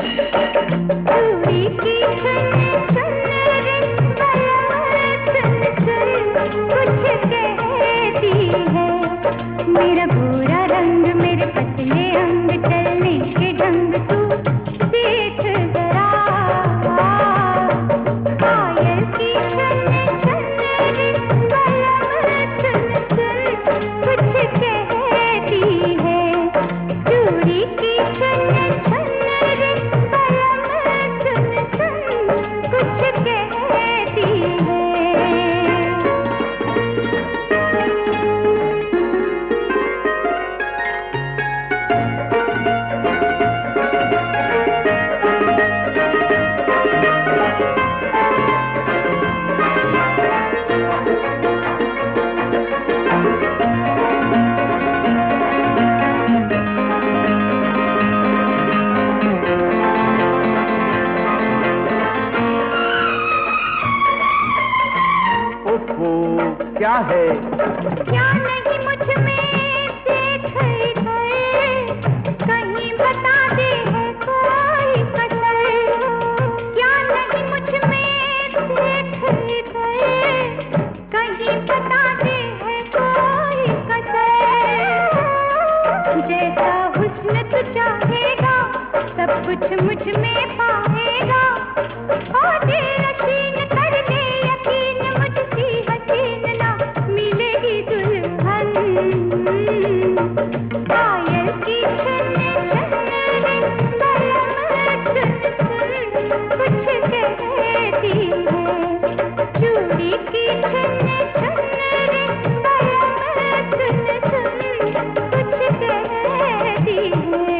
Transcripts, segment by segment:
मेरा गोरा रंग मेरे पतले अंग चलने के ढंग तू देख जरा पायल की छन छन रे बलम सुन सुन कुछ कहती है चूड़ी की छन छन रे बलम सुन सुन कुछ कहती है। क्या है? क्या नहीं मुझ में देख गए, कहीं बता दे है कोई कसर। क्या नहीं मुझ में देख गए, कहीं बता दे है कोई कसर। जैसा हुस्न तू चाहेगा सब कुछ मुझ में पाएगा, और दिल रशीन कर दे यकीन मुझसी हसीन ना मिलेगी दुल्हन। पायल की छन छन रे बलम सुन सुन कुछ कहती है चूड़ी की छन छन रे बलम सुन सुन कुछ कहती है।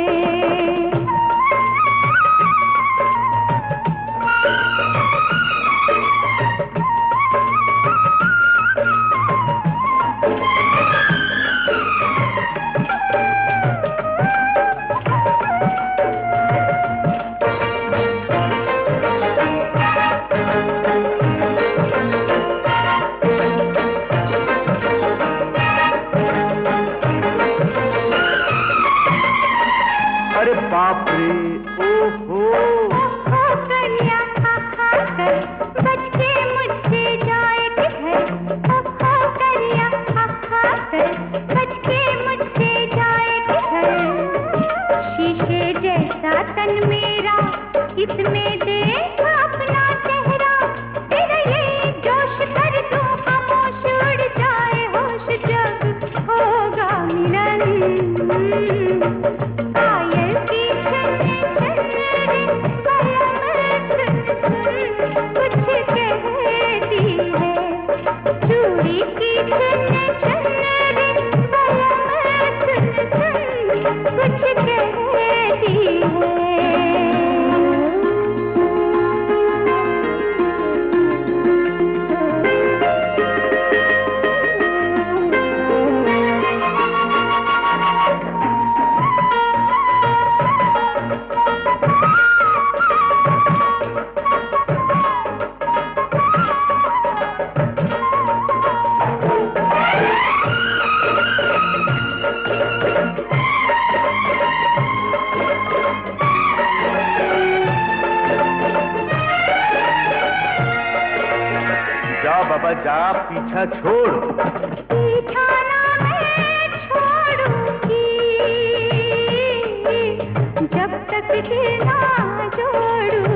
अरे बाप रे, ओहो करिया खा खा कर बच के मुझसे जाए किधर। ओहो करिया खा खा कर बच के मुझसे जाए किधर। शीशे जैसा तन मेरा इसमें देख अपना चेहरा, तेरा ये जोश कर दूं खामोश उड़ जाए होश जब होगा मिलन। पायल की छन छन रे बलम सुन सुन कुछ कहती है चूड़ी की छन छन रे बलम सुन सुन कुछ कहती है। जा बाबा जा, पीछा छोड़। पीछा ना मैं छोड़ूंगी जब तक दिल ना जोड़ूंगी।